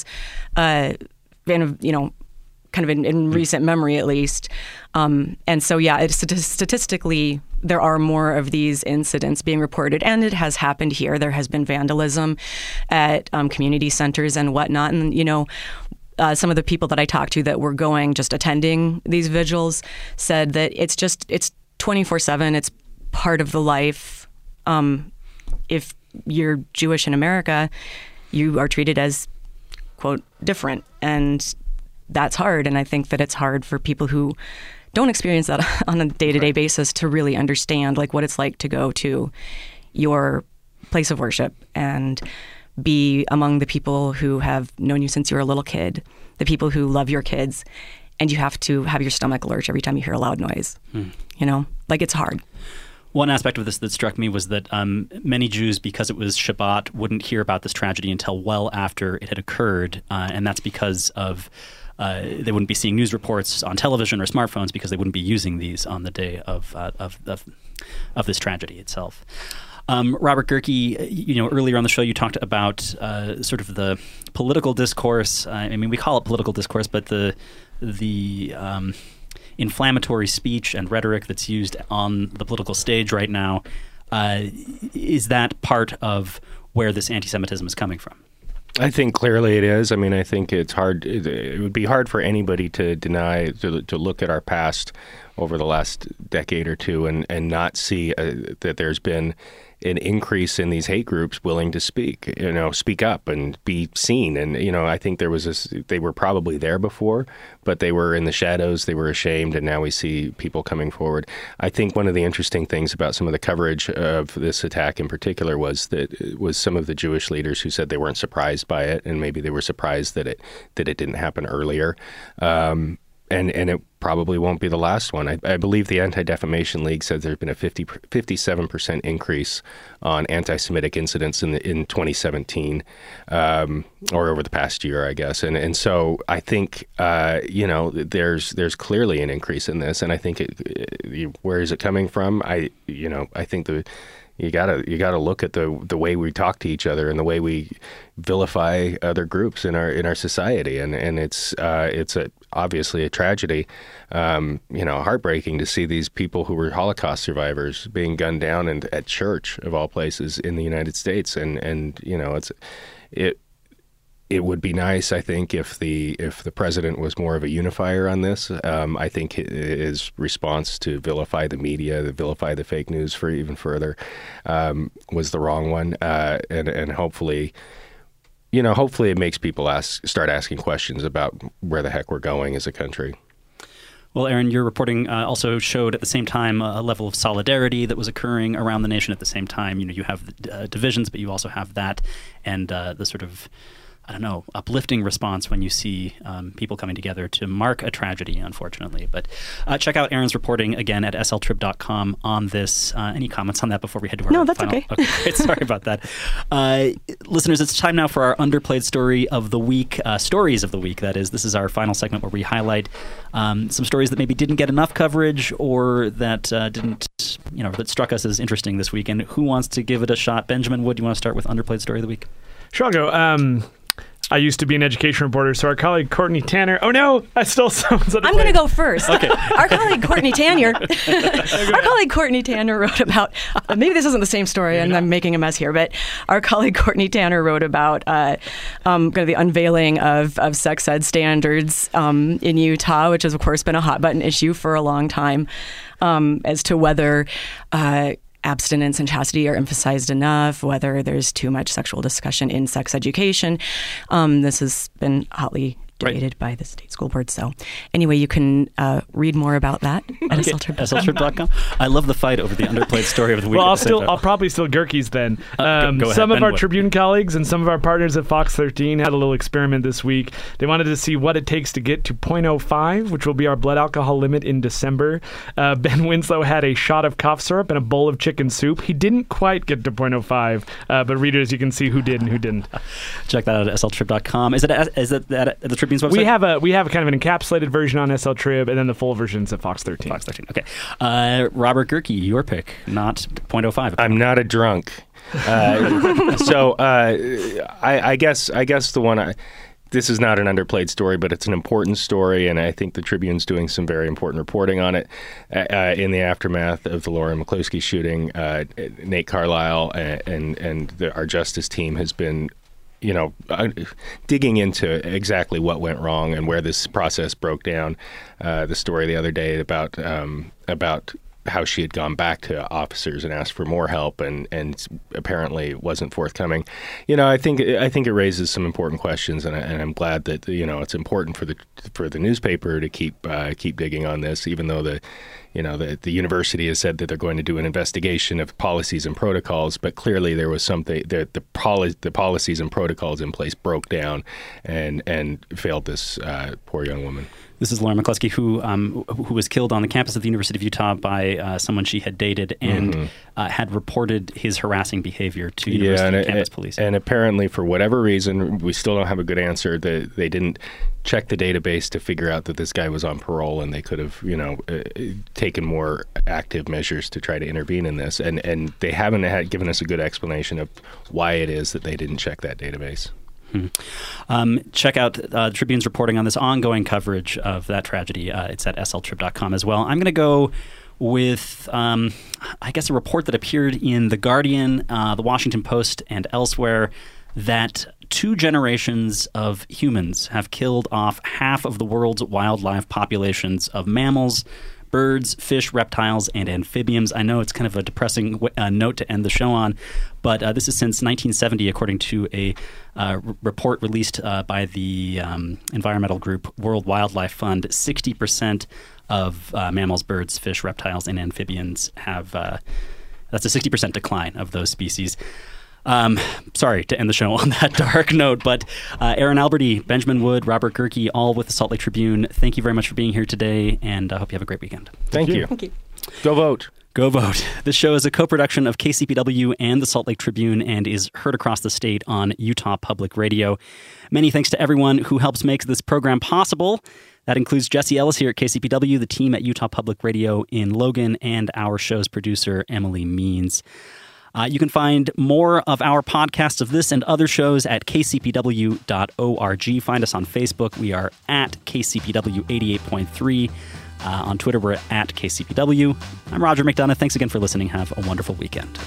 [SPEAKER 12] kind of in recent memory, at least. And so, yeah, statistically, there are more of these incidents being reported, and it has happened here. There has been vandalism at community centers and whatnot. And, some of the people that I talked to that were just attending these vigils said that it's 24/7. It's part of the life. If you're Jewish in America, you are treated as, quote, different. And that's hard. And I think that it's hard for people who don't experience that on a day-to-day basis to really understand like what it's like to go to your place of worship and be among the people who have known you since you were a little kid, the people who love your kids, and you have to have your stomach lurch every time you hear a loud noise. Like it's hard.
[SPEAKER 1] One aspect of this that struck me was that many Jews, because it was Shabbat, wouldn't hear about this tragedy until well after it had occurred, and that's because of they wouldn't be seeing news reports on television or smartphones because they wouldn't be using these on the day of this tragedy itself. Robert Gehrke, earlier on the show you talked about sort of the political discourse. I mean, we call it political discourse, but the inflammatory speech and rhetoric that's used on the political stage right now, is that part of where this anti-Semitism is coming from?
[SPEAKER 5] I think clearly it is. I mean, I think it's hard. It would be hard for anybody to deny, to look at our past over the last decade or two and not see that there's been an increase in these hate groups willing to speak up and be seen. And, I think they were probably there before, but they were in the shadows, they were ashamed, and now we see people coming forward. I think one of the interesting things about some of the coverage of this attack in particular was some of the Jewish leaders who said they weren't surprised by it, and maybe they were surprised that it didn't happen earlier. And it probably won't be the last one. I believe the Anti-Defamation League said there's been a 57% increase on anti-Semitic incidents in 2017, or over the past year, I guess. And so I think there's clearly an increase in this, and I think where is it coming from? I think you gotta look at the way we talk to each other and the way we vilify other groups in our society, and it's obviously a tragedy, heartbreaking to see these people who were Holocaust survivors being gunned down at church of all places in the United States, and it would be nice, I think, if the president was more of a unifier on this. I think his response to vilify the media, to vilify the fake news for even further, was the wrong one. And hopefully it makes people start asking questions about where the heck we're going as a country.
[SPEAKER 1] Well, Aaron, your reporting also showed at the same time a level of solidarity that was occurring around the nation at the same time. You have divisions, but you also have that and the sort of, uplifting response when you see people coming together to mark a tragedy, unfortunately. But check out Aaron's reporting again at sltrib.com on this. Any comments on that before we head to our
[SPEAKER 12] No, that's
[SPEAKER 1] final?
[SPEAKER 12] okay.
[SPEAKER 1] Okay, great. Sorry about that. Listeners, it's time now for our underplayed story of the week, stories of the week, that is. This is our final segment where we highlight some stories that maybe didn't get enough coverage or that that struck us as interesting this week. And who wants to give it a shot? Benjamin Wood, you want to start with underplayed story of the week?
[SPEAKER 3] Sure, I'll go. I used to be an education reporter, so our colleague Courtney Tanner. Oh no, I stole someone's.
[SPEAKER 12] I'm going to go first.
[SPEAKER 1] Okay.
[SPEAKER 12] Our colleague Courtney Tanner. Wrote about. Maybe this isn't the same story, and I'm making a mess here. But our colleague Courtney Tanner wrote about kind of the unveiling of sex ed standards in Utah, which has of course been a hot button issue for a long time, as to whether abstinence and chastity are emphasized enough, whether there's too much sexual discussion in sex education. This has been hotly debated by the state school board. So anyway, you can read more about that at sltrip.com.
[SPEAKER 1] I love the fight over the underplayed story of the week.
[SPEAKER 3] Well, I'll probably steal Gerke's then.
[SPEAKER 1] Go ahead,
[SPEAKER 3] some of
[SPEAKER 1] Ben
[SPEAKER 3] our
[SPEAKER 1] Wood.
[SPEAKER 3] Tribune colleagues and some of our partners at Fox 13 had a little experiment this week. They wanted to see what it takes to get to 0.05, which will be our blood alcohol limit in December. Ben Winslow had a shot of cough syrup and a bowl of chicken soup. He didn't quite get to 0.05, but readers, you can see who did and who didn't.
[SPEAKER 1] Check that out at sltrip.com. Is it at the Tribune's website?
[SPEAKER 3] We have kind of an encapsulated version on SL Trib, and then the full version's at Fox 13.
[SPEAKER 1] Fox 13. Okay. Robert Gerke, your pick, not 0.05.
[SPEAKER 5] I'm not a drunk. I guess the one this is not an underplayed story, but it's an important story, and I think the Tribune's doing some very important reporting on it. In the aftermath of the Lauren McCloskey shooting, Nate Carlisle and our justice team has been digging into exactly what went wrong and where this process broke down. The story the other day about how she had gone back to officers and asked for more help and apparently wasn't forthcoming. I think it raises some important questions, and I'm glad that it's important for the newspaper to keep digging on this, even though the university has said that they're going to do an investigation of policies and protocols, but clearly there was something that the policies and protocols in place broke down and failed this poor young woman.
[SPEAKER 1] This is Lauren McCloskey, who was killed on the campus of the University of Utah by someone she had dated and had reported his harassing behavior to university campus police. And
[SPEAKER 5] apparently, for whatever reason, we still don't have a good answer. They didn't check the database to figure out that this guy was on parole, and they could have, taken more active measures to try to intervene in this. And they haven't given us a good explanation of why it is that they didn't check that database.
[SPEAKER 1] Check out the Tribune's reporting on this ongoing coverage of that tragedy. It's at sltrib.com as well. I'm going to go with, a report that appeared in The Guardian, The Washington Post, and elsewhere that 2 generations of humans have killed off half of the world's wildlife populations of mammals, birds, fish, reptiles, and amphibians. I know it's kind of a depressing note to end the show on, but this is since 1970, according to a report released by the environmental group World Wildlife Fund. 60% of mammals, birds, fish, reptiles, and amphibians have that's a 60% decline of those species. Sorry to end the show on that dark note, but Aaron Alberti, Benjamin Wood, Robert Gerke, all with the Salt Lake Tribune. Thank you very much for being here today, and I hope you have a great weekend.
[SPEAKER 5] Thank you.
[SPEAKER 12] Thank you.
[SPEAKER 5] Go vote.
[SPEAKER 1] Go vote. This show is a co-production of KCPW and the Salt Lake Tribune and is heard across the state on Utah Public Radio. Many thanks to everyone who helps make this program possible. That includes Jesse Ellis here at KCPW, the team at Utah Public Radio in Logan, and our show's producer, Emily Means. You can find more of our podcasts of this and other shows at kcpw.org. Find us on Facebook. We are at KCPW 88.3. On Twitter, we're at KCPW. I'm Roger McDonough. Thanks again for listening. Have a wonderful weekend.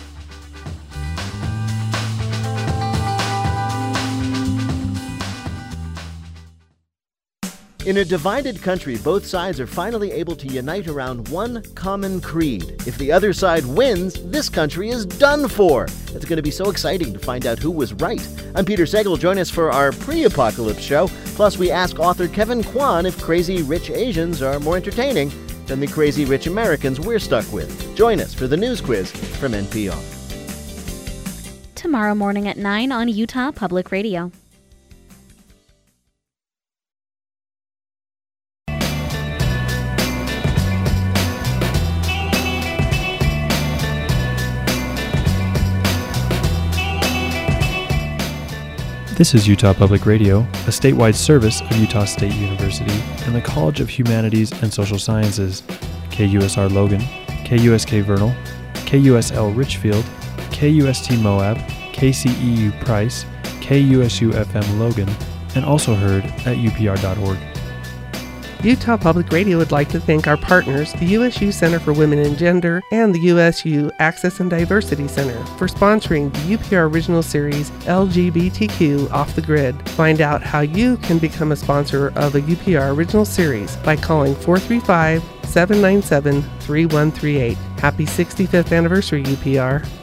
[SPEAKER 13] In a divided country, both sides are finally able to unite around one common creed. If the other side wins, this country is done for. It's going to be so exciting to find out who was right. I'm Peter Sagal. Join us for our pre-apocalypse show. Plus, we ask author Kevin Kwan if crazy rich Asians are more entertaining than the crazy rich Americans we're stuck with. Join us for the news quiz from NPR.
[SPEAKER 2] Tomorrow morning at 9 on Utah Public Radio.
[SPEAKER 14] This is Utah Public Radio, a statewide service of Utah State University and the College of Humanities and Social Sciences, KUSR Logan, KUSK Vernal, KUSL Richfield, KUST Moab, KCEU Price, KUSU FM Logan, and also heard at upr.org.
[SPEAKER 15] Utah Public Radio would like to thank our partners, the USU Center for Women and Gender and the USU Access and Diversity Center, for sponsoring the UPR original series LGBTQ Off the Grid. Find out how you can become a sponsor of a UPR original series by calling 435-797-3138. Happy 65th anniversary, UPR.